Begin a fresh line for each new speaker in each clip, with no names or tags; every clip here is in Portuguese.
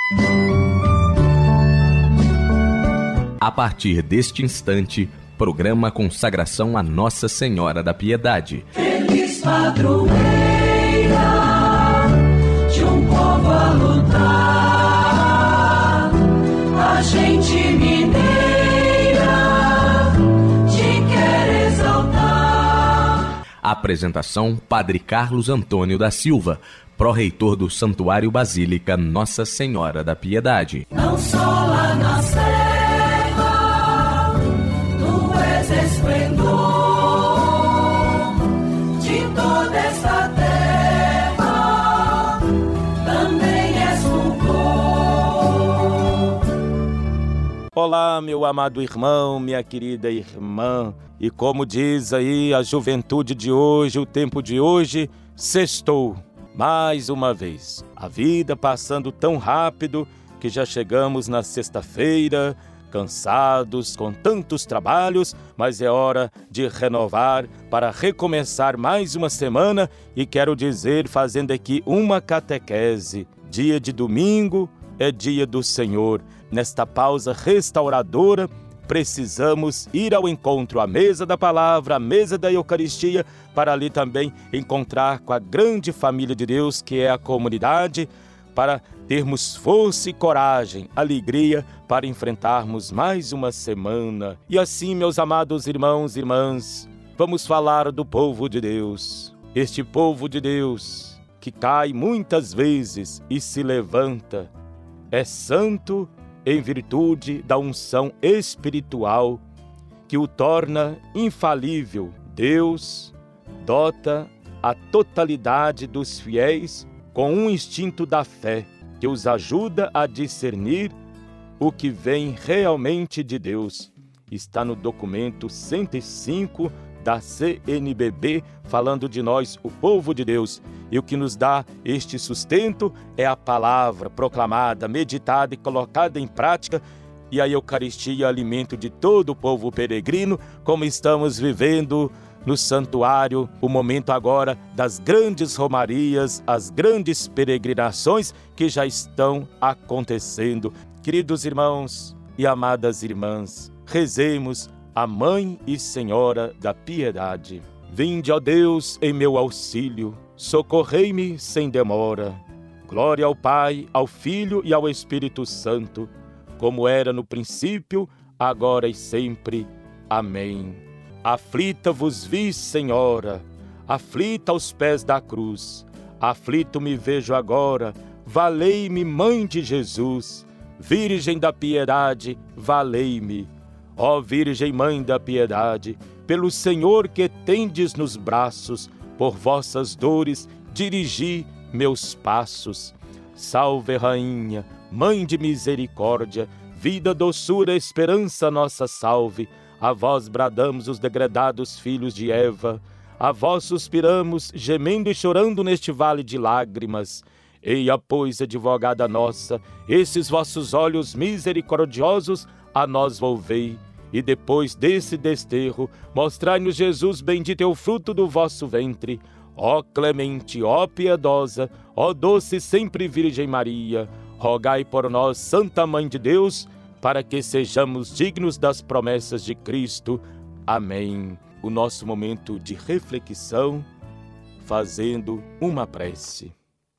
A partir deste instante, programa Consagração a Nossa Senhora da Piedade.
Feliz padroeira de um povo a lutar, a gente mineira te quer exaltar.
Apresentação: Padre Carlos Antônio da Silva, pró-reitor do Santuário Basílica Nossa Senhora da Piedade.
Não só lá na serra, tu és esplendor de toda esta terra, também és fulgor.
Olá, meu amado irmão, minha querida irmã. E como diz aí a juventude de hoje, o tempo de hoje, sextou. Mais uma vez, a vida passando tão rápido que já chegamos na sexta-feira, cansados com tantos trabalhos, mas é hora de renovar para recomeçar mais uma semana e quero dizer, fazendo aqui uma catequese, dia de domingo é dia do Senhor. Nesta pausa restauradora, precisamos ir ao encontro à mesa da palavra, à mesa da Eucaristia, para ali também encontrar com a grande família de Deus, que é a comunidade, para termos força e coragem, alegria, para enfrentarmos mais uma semana. E assim, meus amados irmãos e irmãs, vamos falar do povo de Deus. Este povo de Deus, que cai muitas vezes e se levanta, é santo em virtude da unção espiritual que o torna infalível. Deus dota a totalidade dos fiéis com um instinto da fé que os ajuda a discernir o que vem realmente de Deus. Está no documento 105 da CNBB, falando de nós, o povo de Deus. E o que nos dá este sustento é a palavra proclamada, meditada e colocada em prática, e a Eucaristia, alimento de todo o povo peregrino, como estamos vivendo no santuário, o momento agora das grandes romarias, as grandes peregrinações que já estão acontecendo. Queridos irmãos e amadas irmãs, rezemos a Mãe e Senhora da Piedade. Vinde, ó Deus, em meu auxílio, socorrei-me sem demora. Glória ao Pai, ao Filho e ao Espírito Santo, como era no princípio, agora e sempre. Amém. Aflita vos vi, Senhora, aflita aos pés da cruz. Aflito me vejo agora, valei-me, Mãe de Jesus. Virgem da Piedade, valei-me. Ó Virgem Mãe da Piedade, pelo Senhor que tendes nos braços, por vossas dores dirigi meus passos. Salve, Rainha, Mãe de misericórdia, vida, doçura, esperança, nossa salve. A vós bradamos os degredados filhos de Eva, a vós suspiramos, gemendo e chorando neste vale de lágrimas. Eia, pois, advogada nossa, esses vossos olhos misericordiosos a nós volvei, e depois desse desterro, mostrai-nos Jesus bendito é o fruto do vosso ventre. Ó clemente, ó piedosa, ó doce sempre Virgem Maria, rogai por nós, Santa Mãe de Deus, para que sejamos dignos das promessas de Cristo. Amém. O nosso momento de reflexão, fazendo uma prece.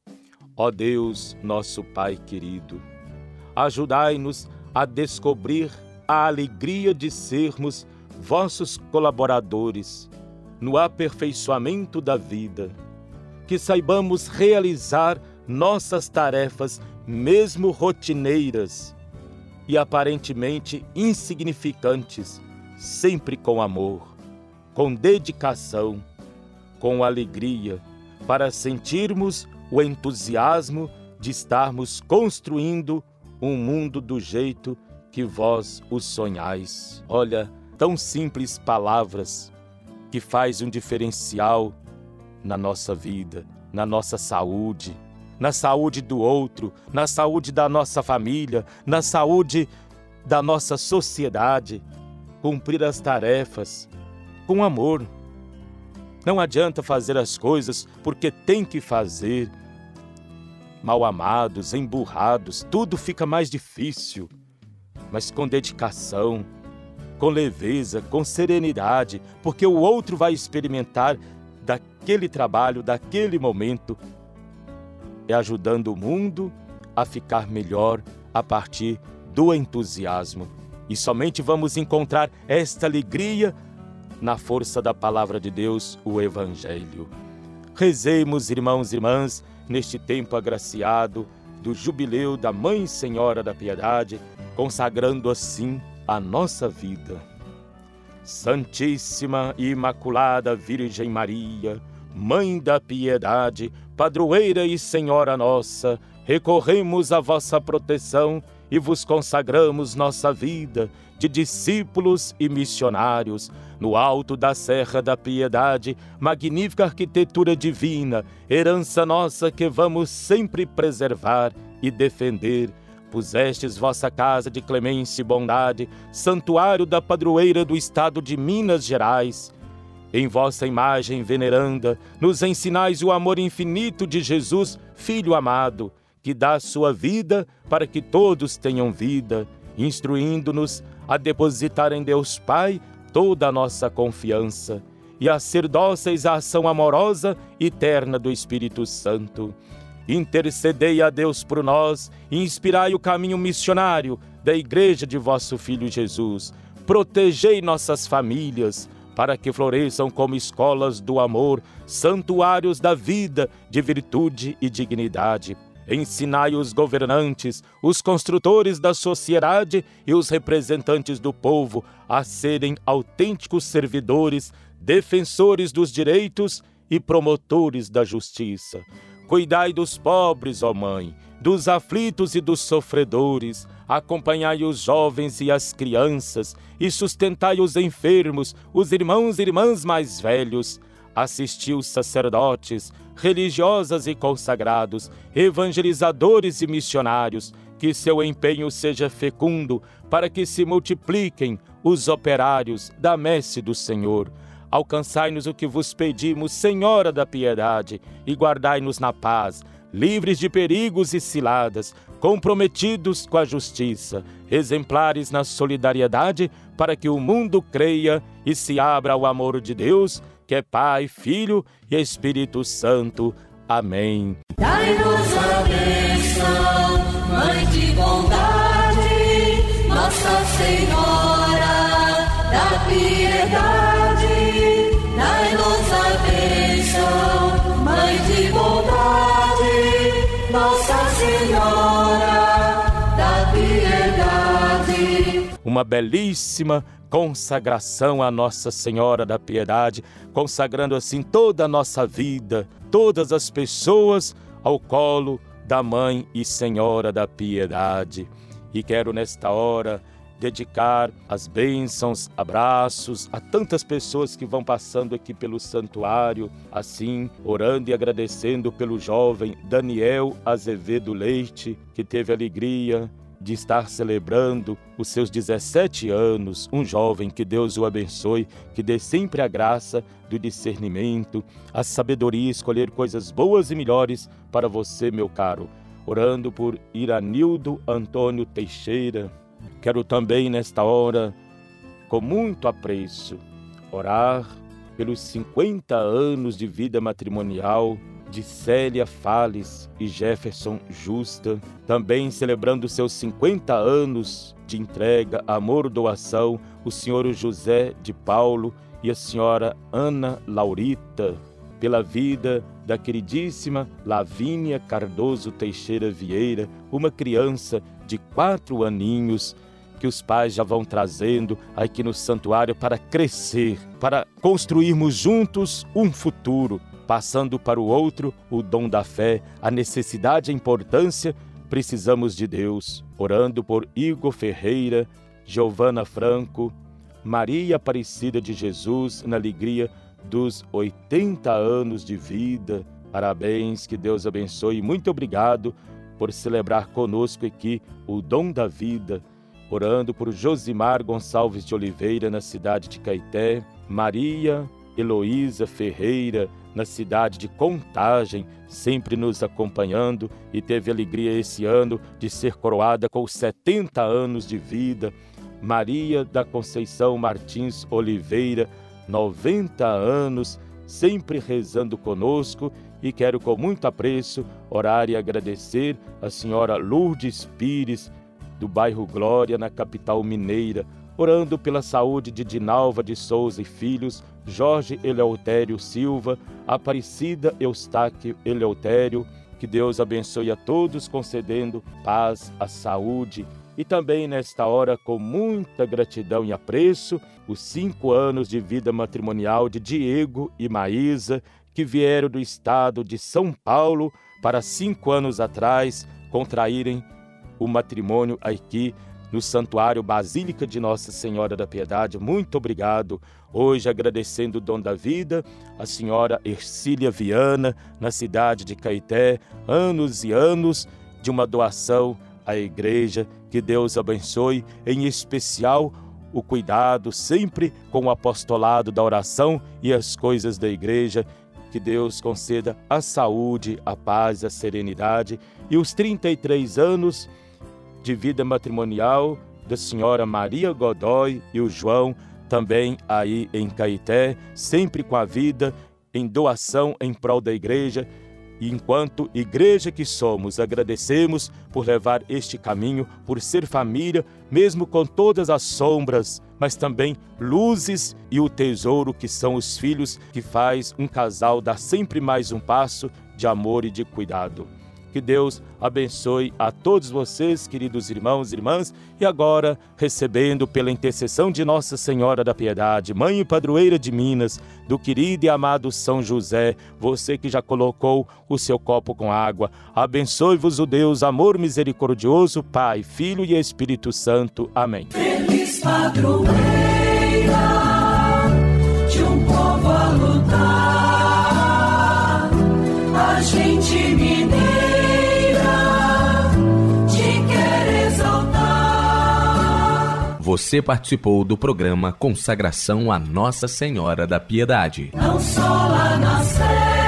Ó Deus, nosso Pai querido, ajudai-nos a descobrir a alegria de sermos vossos colaboradores no aperfeiçoamento da vida, que saibamos realizar nossas tarefas, mesmo rotineiras e aparentemente insignificantes, sempre com amor, com dedicação, com alegria, para sentirmos o entusiasmo de estarmos construindo um mundo do jeito que vós o sonhais. Olha, tão simples palavras que faz um diferencial na nossa vida, na nossa saúde, na saúde do outro, na saúde da nossa família, na saúde da nossa sociedade. Cumprir as tarefas com amor. Não adianta fazer as coisas porque tem que fazer, mal amados, emburrados, tudo fica mais difícil. Mas com dedicação, com leveza, com serenidade, porque o outro vai experimentar daquele trabalho, daquele momento, é ajudando o mundo a ficar melhor a partir do entusiasmo. E somente vamos encontrar esta alegria na força da palavra de Deus, o Evangelho. Rezemos, irmãos e irmãs, neste tempo agraciado do jubileu da Mãe Senhora da Piedade, consagrando assim a nossa vida. Santíssima e Imaculada Virgem Maria, Mãe da Piedade, Padroeira e Senhora nossa, recorremos à vossa proteção e vos consagramos nossa vida de discípulos e missionários no alto da Serra da Piedade, magnífica arquitetura divina, herança nossa que vamos sempre preservar e defender. Pusestes vossa casa de clemência e bondade, santuário da padroeira do estado de Minas Gerais. Em vossa imagem veneranda, nos ensinais o amor infinito de Jesus, Filho amado, que dá sua vida para que todos tenham vida, instruindo-nos a depositar em Deus Pai toda a nossa confiança e a ser dóceis à ação amorosa e terna do Espírito Santo. Intercedei a Deus por nós e inspirai o caminho missionário da Igreja de vosso Filho Jesus. Protegei nossas famílias, para que floresçam como escolas do amor, santuários da vida, de virtude e dignidade. Ensinai os governantes, os construtores da sociedade e os representantes do povo a serem autênticos servidores, defensores dos direitos e promotores da justiça. Cuidai dos pobres, ó Mãe, dos aflitos e dos sofredores, acompanhai os jovens e as crianças e sustentai os enfermos, os irmãos e irmãs mais velhos. Assisti os sacerdotes, religiosas e consagrados, evangelizadores e missionários, que seu empenho seja fecundo, para que se multipliquem os operários da messe do Senhor. Alcançai-nos o que vos pedimos, Senhora da Piedade, e guardai-nos na paz, livres de perigos e ciladas, comprometidos com a justiça, exemplares na solidariedade, para que o mundo creia e se abra ao amor de Deus, que é Pai, Filho e Espírito Santo. Amém.
Dai-nos a bênção, Mãe de bondade, Nossa Senhora da Piedade. Dai-nos a bênção, Mãe de bondade, Nossa Senhora da Piedade.
Uma belíssima consagração à Nossa Senhora da Piedade, consagrando assim toda a nossa vida, todas as pessoas ao colo da Mãe e Senhora da Piedade. E quero nesta hora dedicar as bênçãos, abraços a tantas pessoas que vão passando aqui pelo santuário, assim, orando e agradecendo pelo jovem Daniel Azevedo Leite, que teve a alegria de estar celebrando os seus 17 anos, um jovem, que Deus o abençoe, que dê sempre a graça do discernimento, a sabedoria, escolher coisas boas e melhores para você, meu caro. Orando por Iranildo Antônio Teixeira. Quero também, nesta hora, com muito apreço, orar pelos 50 anos de vida matrimonial de Célia Fales e Jefferson Justa, também celebrando seus 50 anos de entrega, amor, doação, o senhor José de Paulo e a senhora Ana Laurita, pela vida da queridíssima Lavínia Cardoso Teixeira Vieira, uma criança de 4 aninhos, que os pais já vão trazendo aqui no santuário para crescer, para construirmos juntos um futuro, passando para o outro o dom da fé, a necessidade e a importância. Precisamos de Deus. Orando por Igor Ferreira, Giovana Franco, Maria Aparecida de Jesus, na alegria dos 80 anos de vida. Parabéns, que Deus abençoe. Muito obrigado por celebrar conosco aqui o dom da vida. Orando por Josimar Gonçalves de Oliveira, na cidade de Caeté, Maria Heloísa Ferreira, na cidade de Contagem, sempre nos acompanhando e teve alegria esse ano de ser coroada com 70 anos de vida. Maria da Conceição Martins Oliveira, 90 anos, sempre rezando conosco, e quero com muito apreço orar e agradecer a senhora Lourdes Pires, do bairro Glória, na capital mineira, orando pela saúde de Dinalva de Souza e Filhos, Jorge Eleutério Silva, Aparecida Eustáquio Eleutério. Que Deus abençoe a todos, concedendo paz, a saúde. E também nesta hora, com muita gratidão e apreço, os 5 anos de vida matrimonial de Diego e Maísa, que vieram do estado de São Paulo para 5 anos atrás contraírem o matrimônio aqui no Santuário Basílica de Nossa Senhora da Piedade. Muito obrigado. Hoje agradecendo o dom da vida, a senhora Ercília Viana, na cidade de Caeté, anos e anos de uma doação à igreja. Que Deus abençoe, em especial o cuidado sempre com o apostolado da oração e as coisas da igreja. Que Deus conceda a saúde, a paz, a serenidade. E os 33 anos de vida matrimonial da senhora Maria Godoy e o João, também aí em Caeté, sempre com a vida em doação em prol da igreja. E enquanto igreja que somos, agradecemos por levar este caminho, por ser família, mesmo com todas as sombras, mas também luzes e o tesouro que são os filhos, que faz um casal dar sempre mais um passo de amor e de cuidado. Que Deus abençoe a todos vocês, queridos irmãos e irmãs, e agora, recebendo pela intercessão de Nossa Senhora da Piedade, Mãe e Padroeira de Minas, do querido e amado São José, você que já colocou o seu copo com água, abençoe-vos o Deus, amor misericordioso, Pai, Filho e Espírito Santo. Amém.
Feliz padroeira de um povo a lutar, a gente mineira
Você participou do programa Consagração a Nossa Senhora da Piedade.
Não só lá na Sé.